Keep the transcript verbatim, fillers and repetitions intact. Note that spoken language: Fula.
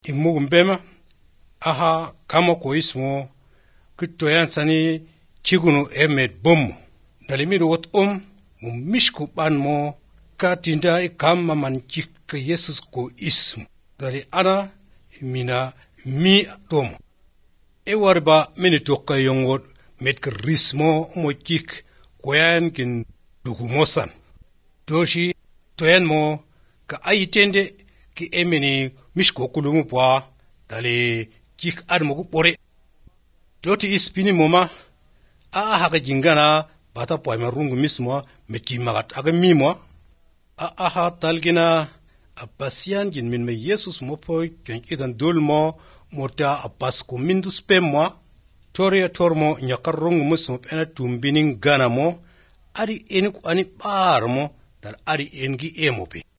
Imugum bema aha kama ko ismo kitoyan sani chigunu emet bom dalimiru wat om mu mishku ban mo katinda e kama man chik Yesus ko ismu dali ana mina mi tom e warba mini tokka yongot met rismo mo chik koyan kin dugu mosan doshi toyan mo ka ayitende ki emini mishko kulumu pwa dali chik admo ku pore doti ispini moma a haga jingana bata pwa marungu mismo meki magat aga mimo a aha talgina abasian jin min me Yesus mo po kenkidan dulmo mota apas ko mindus pemmo tori tormo nyakarungu musmo pena tumbinin gana mo ari eni ko ani barmo dal ari engi emope